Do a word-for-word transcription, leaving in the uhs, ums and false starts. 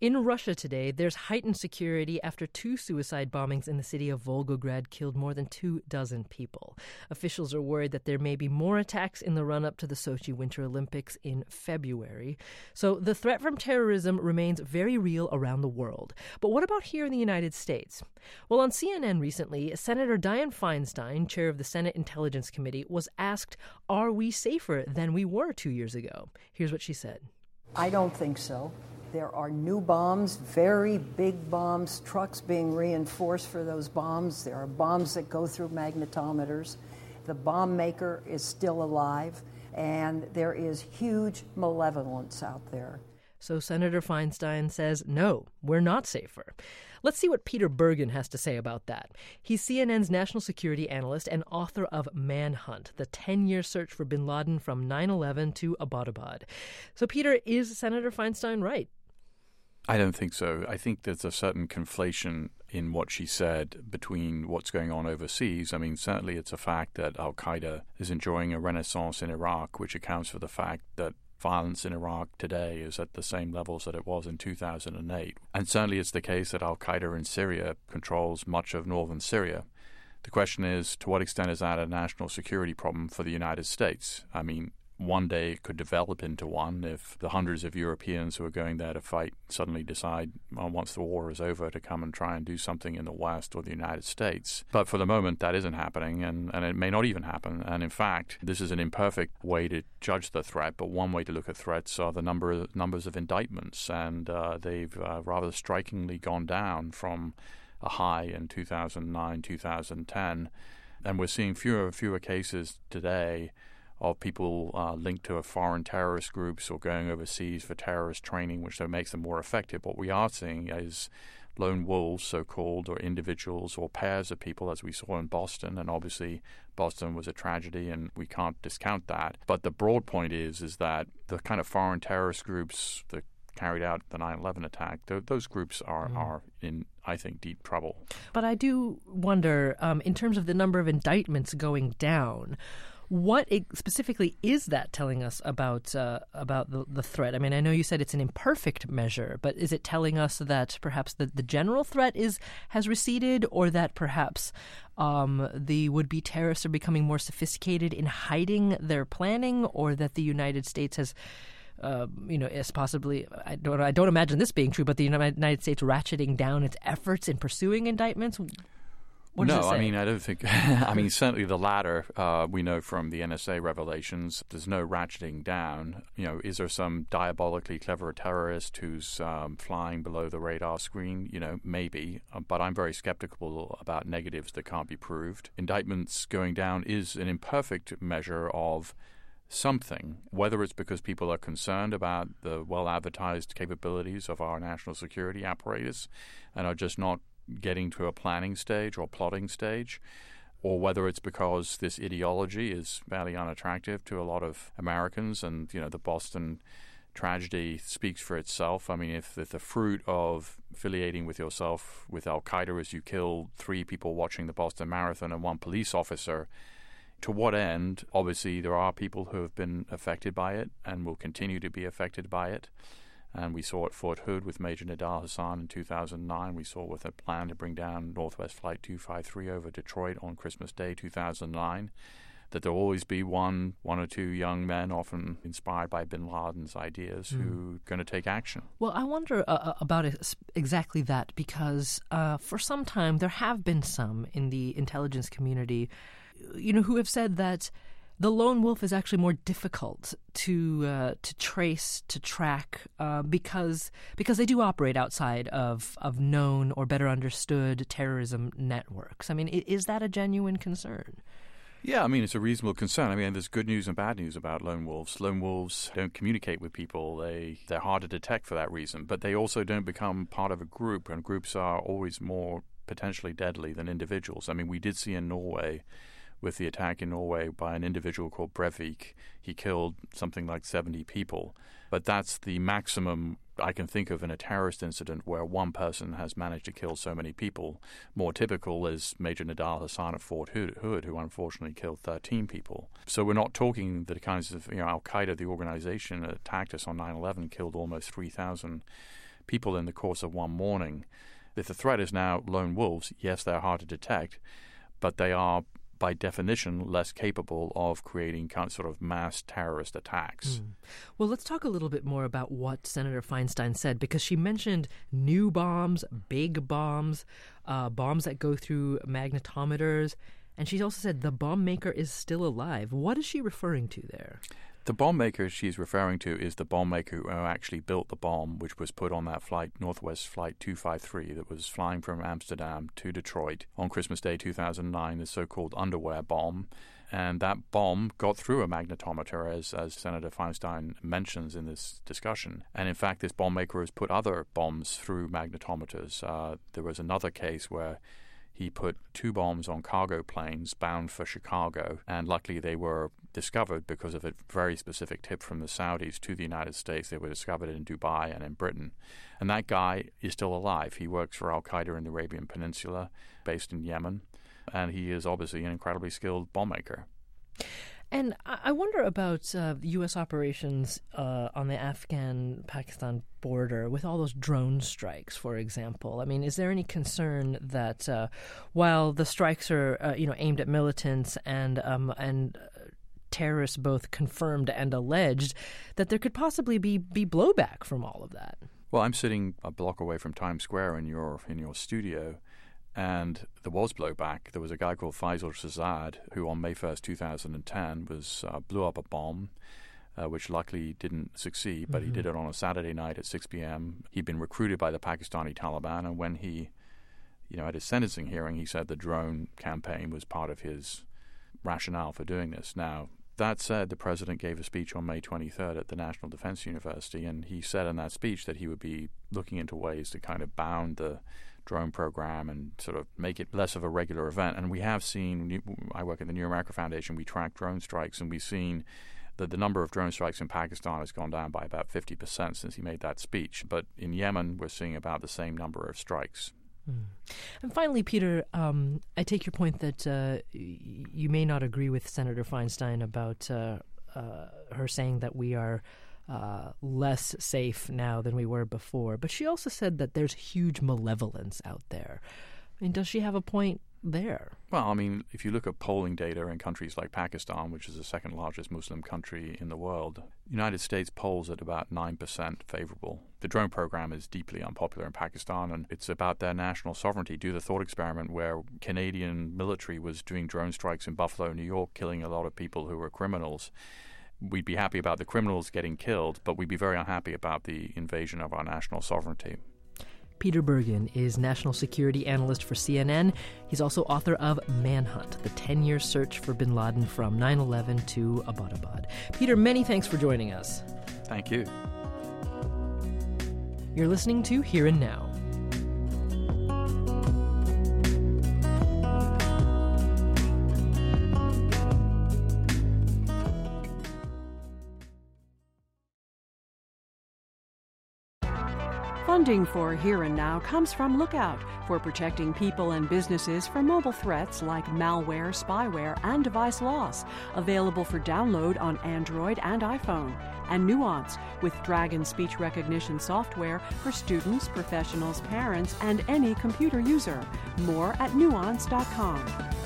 In Russia today, there's heightened security after two suicide bombings in the city of Volgograd killed more than two dozen people. Officials are worried that there may be more attacks in the run-up to the Sochi Winter Olympics in February. So the threat from terrorism remains very real around the world. But what about here in the United States? Well, on C N N recently, Senator Dianne Feinstein, chair of the Senate Intelligence Committee, was asked, are we safer than we were two years ago? Here's what she said. I don't think so. There are new bombs, very big bombs, trucks being reinforced for those bombs. There are bombs that go through magnetometers. The bomb maker is still alive, and there is huge malevolence out there. So Senator Feinstein says, no, we're not safer. Let's see what Peter Bergen has to say about that. He's C N N's national security analyst and author of Manhunt, the ten-year search for bin Laden from nine eleven to Abbottabad. So, Peter, is Senator Feinstein right? I don't think so. I think there's a certain conflation in what she said between what's going on overseas. I mean, certainly it's a fact that al-Qaeda is enjoying a renaissance in Iraq, which accounts for the fact that violence in Iraq today is at the same levels that it was in two thousand eight. And certainly it's the case that al-Qaeda in Syria controls much of northern Syria. The question is, to what extent is that a national security problem for the United States? I mean, one day it could develop into one if the hundreds of Europeans who are going there to fight suddenly decide, well, once the war is over, to come and try and do something in the West or the United States. But for the moment, that isn't happening, and, and it may not even happen. And in fact, this is an imperfect way to judge the threat, but one way to look at threats are the number of, numbers of indictments, and uh, they've uh, rather strikingly gone down from a high in two thousand nine, two thousand ten. And we're seeing fewer and fewer cases today of people uh, linked to foreign terrorist groups or going overseas for terrorist training, which makes them more effective. What we are seeing is lone wolves, so-called, or individuals or pairs of people, as we saw in Boston. And obviously, Boston was a tragedy, and we can't discount that. But the broad point is, is that the kind of foreign terrorist groups that carried out the nine eleven attack, th- those groups are, mm. are in, I think, deep trouble. But I do wonder, um, in terms of the number of indictments going down, what specifically is that telling us about uh, about the, the threat? I mean, I know you said it's an imperfect measure, but is it telling us that perhaps the, the general threat is has receded, or that perhaps um, the would-be terrorists are becoming more sophisticated in hiding their planning, or that the United States has, uh, you know, is possibly, I don't, I don't imagine this being true, but the United States ratcheting down its efforts in pursuing indictments? What no, I mean, I don't think, I mean, certainly the latter, uh, we know from the N S A revelations, there's no ratcheting down. You know, is there some diabolically clever terrorist who's um, flying below the radar screen? You know, maybe, uh, but I'm very skeptical about negatives that can't be proved. Indictments going down is an imperfect measure of something, whether it's because people are concerned about the well-advertised capabilities of our national security apparatus and are just not getting to a planning stage or plotting stage, or whether it's because this ideology is fairly unattractive to a lot of Americans. And, you know, the Boston tragedy speaks for itself. I mean, if, if the fruit of affiliating with yourself with al-Qaeda is you killed three people watching the Boston Marathon and one police officer, to what end? Obviously, there are people who have been affected by it and will continue to be affected by it. And we saw at Fort Hood with Major Nidal Hasan in two thousand nine. We saw with a plan to bring down Northwest Flight two five three over Detroit on Christmas Day two thousand nine, that there will always be one one or two young men, often inspired by bin Laden's ideas, mm. who are going to take action. Well, I wonder uh, about it, exactly that, because uh, for some time there have been some in the intelligence community, you know, who have said that the lone wolf is actually more difficult to uh, to trace, to track, uh, because because they do operate outside of, of known or better understood terrorism networks. I mean, is that a genuine concern? Yeah, I mean, it's a reasonable concern. I mean, there's good news and bad news about lone wolves. Lone wolves don't communicate with people. They, they're hard to detect for that reason. But they also don't become part of a group, and groups are always more potentially deadly than individuals. I mean, we did see in Norway, with the attack in Norway by an individual called Breivik, he killed something like seventy people. But that's the maximum I can think of in a terrorist incident where one person has managed to kill so many people. More typical is Major Nidal Hasan at Fort Hood, who unfortunately killed thirteen people. So we're not talking the kinds of, you know, al-Qaeda, the organization that attacked us on nine eleven, killed almost three thousand people in the course of one morning. If the threat is now lone wolves, yes, they're hard to detect, but they are, by definition, less capable of creating kind of sort of mass terrorist attacks. Mm. Well, let's talk a little bit more about what Senator Feinstein said, because she mentioned new bombs, big bombs, uh, bombs that go through magnetometers, and she also said the bomb maker is still alive. What is she referring to there? The bomb maker she's referring to is the bomb maker who actually built the bomb, which was put on that flight, Northwest Flight two fifty-three, that was flying from Amsterdam to Detroit on Christmas Day two thousand nine, the so-called underwear bomb. And that bomb got through a magnetometer, as, as Senator Feinstein mentions in this discussion. And in fact, this bomb maker has put other bombs through magnetometers. Uh, there was another case where he put two bombs on cargo planes bound for Chicago, and luckily they were discovered because of a very specific tip from the Saudis to the United States. They were discovered in Dubai and in Britain. And that guy is still alive. He works for al-Qaeda in the Arabian Peninsula, based in Yemen, and he is obviously an incredibly skilled bomb maker. And I wonder about uh, U S operations uh, on the Afghan-Pakistan border with all those drone strikes, for example. I mean, is there any concern that uh, while the strikes are, uh, you know, aimed at militants and um, and terrorists, both confirmed and alleged, that there could possibly be, be blowback from all of that? Well, I'm sitting a block away from Times Square in your in your studio. And there was blowback. There was a guy called Faisal Shahzad who on May first, two thousand ten, was uh, blew up a bomb, uh, which luckily didn't succeed, but mm-hmm. he did it on a Saturday night at six p.m. He'd been recruited by the Pakistani Taliban, and when he, you know, at his sentencing hearing, he said the drone campaign was part of his rationale for doing this. Now, that said, the president gave a speech on May twenty-third at the National Defense University, and he said in that speech that he would be looking into ways to kind of bound the drone program and sort of make it less of a regular event. And we have seen, I work at the New America Foundation, we track drone strikes, and we've seen that the number of drone strikes in Pakistan has gone down by about fifty percent since he made that speech. But in Yemen, we're seeing about the same number of strikes. Mm. And finally, Peter, um, I take your point that uh, y- you may not agree with Senator Feinstein about uh, uh, her saying that we are Uh, less safe now than we were before. But she also said that there's huge malevolence out there. I mean, does she have a point there? Well, I mean, if you look at polling data in countries like Pakistan, which is the second largest Muslim country in the world, the United States polls at about nine percent favorable. The drone program is deeply unpopular in Pakistan, and it's about their national sovereignty. Do the thought experiment where Canadian military was doing drone strikes in Buffalo, New York, killing a lot of people who were criminals. We'd be happy about the criminals getting killed, but we'd be very unhappy about the invasion of our national sovereignty. Peter Bergen is national security analyst for C N N. He's also author of Manhunt, the ten-year search for bin Laden from nine eleven to Abbottabad. Peter, many thanks for joining us. Thank you. You're listening to Here and Now. Funding for Here and Now comes from Lookout for protecting people and businesses from mobile threats like malware, spyware, and device loss. Available for download on Android and iPhone. And Nuance with Dragon speech recognition software for students, professionals, parents, and any computer user. More at nuance dot com.